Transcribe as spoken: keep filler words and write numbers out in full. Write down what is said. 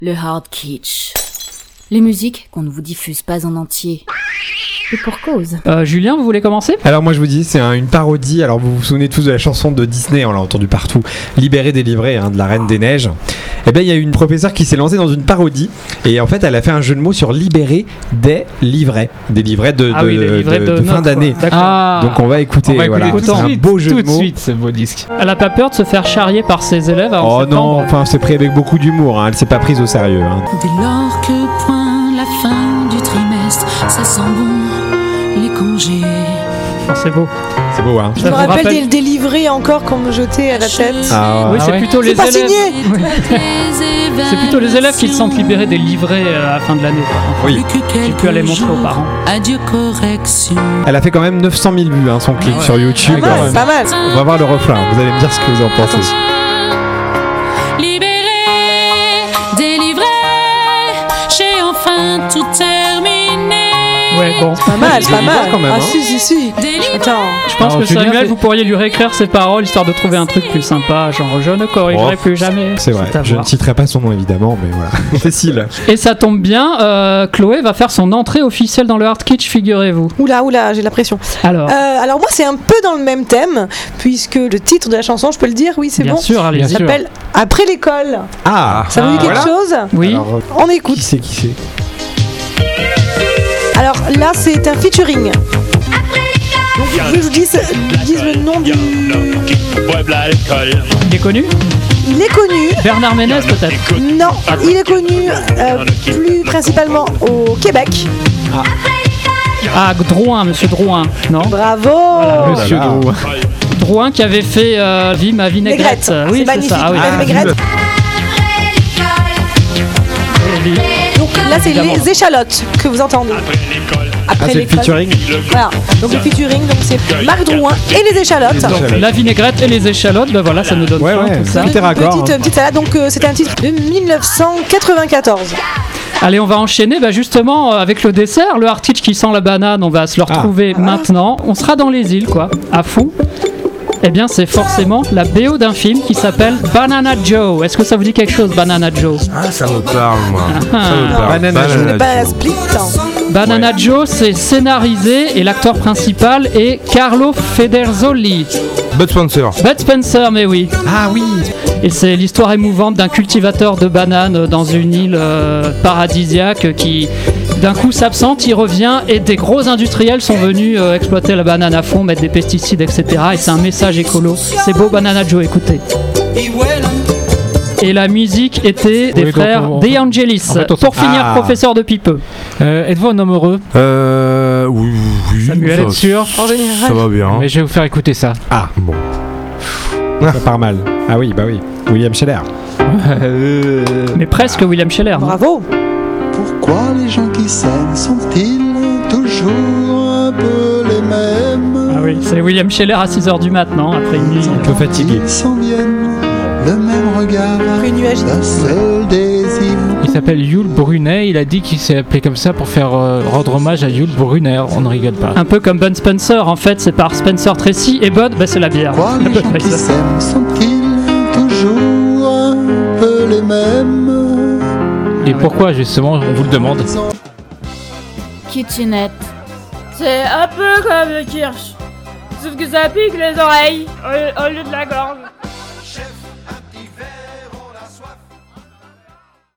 Le hard kitsch. Les musiques qu'on ne vous diffuse pas en entier. Et pour cause. Euh, Julien, vous voulez commencer ? Alors moi je vous dis, c'est un, une parodie. Alors vous vous souvenez tous de la chanson de Disney, on l'a entendu partout, Libéré, délivré, hein, de la Reine des Neiges. Et bien il y a une professeure qui s'est lancée dans une parodie. Et en fait elle a fait un jeu de mots sur libérer des livrets. Des livrets de, ah de, oui, les livrets de, de, de notes, fin d'année. Ah, donc on va écouter, on va voilà, écouter c'est un beau jeu tout de mots. Tout de suite ce beau disque. Elle a pas peur de se faire charrier par ses élèves avant Oh septembre. non, enfin c'est pris avec beaucoup d'humour, hein, elle s'est pas prise au sérieux. Hein. Dès lors que pointe la fin du trimestre, ça sent bon les congés. Oh, c'est beau. C'est beau, hein. Je me rappelle des, des livrets encore qu'on me jetait à la tête. Ah, oui, ah c'est ouais. plutôt les c'est élèves. pas signé. C'est plutôt les élèves qui se sentent libérés des livrets à la fin de l'année. Oui. J'ai pu aller montrer aux parents. Adieu correction. Elle a fait quand même neuf cent mille vues, hein, son clip ouais. sur YouTube. Pas mal, pas mal. On va voir le refrain, vous allez me dire ce que vous en pensez. Attention. Libéré, délivré, j'ai enfin tout terminé. Ouais, bon. Pas mal, pas mal. quand même, Ah hein. si, si, si. Attends. Je pense Alors, que Julien, Samuel, c'est- vous pourriez lui réécrire ses paroles histoire de trouver un truc plus sympa, genre je ne corrigerai Oh, plus jamais. C'est vrai, à je ne voir. citerai pas son nom évidemment, mais voilà. Cécile. Et ça tombe bien, euh, Chloé va faire son entrée officielle dans le hard kitsch, figurez-vous. Oula, oula, j'ai la pression. Alors, Euh, alors moi, c'est un peu dans le même thème, puisque le titre de la chanson, je peux le dire, oui, c'est bien bon. sûr, allez-y. Bien Ça sûr. s'appelle Après l'école. Ah, Ça vous dit Ah, quelque voilà. chose Oui. Alors, euh, On écoute. qui c'est qui c'est Alors là, c'est un featuring. Donc je vous dis, dis le nom du. Il est connu Il est connu. Bernard Ménez peut-être. Non, il est connu euh, plus principalement au Québec. Ah, Drouin, monsieur Drouin, non Bravo. Monsieur là là. Drouin. Drouin qui avait fait euh, Vie ma vinaigrette. Négrette. Oui, C'est c'est magnifique. ça. Ah, oui. Madame Négrette. Donc là, c'est Évidemment. les échalotes que vous entendez. Ah, Après c'est le l'école. featuring. Voilà. Donc le featuring, donc c'est Marc Drouin et les échalotes. Les échalotes. La vinaigrette et les échalotes, ben voilà, ça nous donne Ouais, faim, ouais, tout ça. tout est raccord. Petite, hein. petite salade. Donc euh, c'était un titre de dix-neuf cent quatre-vingt-quatorze. Allez, on va enchaîner bah, justement euh, avec le dessert, le hard kitsch qui sent la banane, on va se le retrouver maintenant. On sera dans les îles, quoi, à fond. Eh bien, c'est forcément la B O d'un film qui s'appelle Banana Joe. Est-ce que ça vous dit quelque chose, Banana Joe ? Ah, ça me parle, moi. Ah. Ça me parle. Banana Joe. C'est pas un split. hein. Banana Joe, c'est scénarisé et l'acteur principal est Carlo Federzoli. Bud Spencer. Bud Spencer, mais oui. Ah oui. Et c'est l'histoire émouvante d'un cultivateur de bananes dans une île euh, paradisiaque qui d'un coup s'absente, il revient et des gros industriels sont venus euh, exploiter la banane à fond, mettre des pesticides, et cetera. Et c'est un message écolo. C'est beau, Banana Joe, écoutez. Et la musique était des Oui, donc frères on- De Angelis. en fait, on- Pour finir, Ah. professeur de pipeux. Euh, êtes-vous un homme heureux ? Euh. Oui, oui. Samuel, ça, êtes sûr ? En général. ça va bien. Mais je vais vous faire écouter ça. Ah bon. Ça part mal. Ah oui, bah oui. William Scheller. Euh, Mais presque William Scheller. non ? Bravo. Pourquoi les gens qui s'aiment sont-ils toujours un peu les mêmes? Ah oui, c'est William Scheller à six heures du mat, non ? Après une nuit. Un peu fatigué. Ils s'en viennent, le même regard, Après nuage. d'un seul désir. Il s'appelle Yul Brunet, il a dit qu'il s'est appelé comme ça pour faire euh, rendre hommage à Yul Brunner, on ne rigole pas. Un peu comme Bud Spencer, en fait, c'est par Spencer Tracy et Bud, bah, c'est la bière. Pourquoi les gens qui s'aiment sont-ils toujours un peu les mêmes? Et pourquoi justement, on vous le demande. Kitchenette. C'est un peu comme le kirsch, sauf que ça pique les oreilles au, au lieu de la gorge.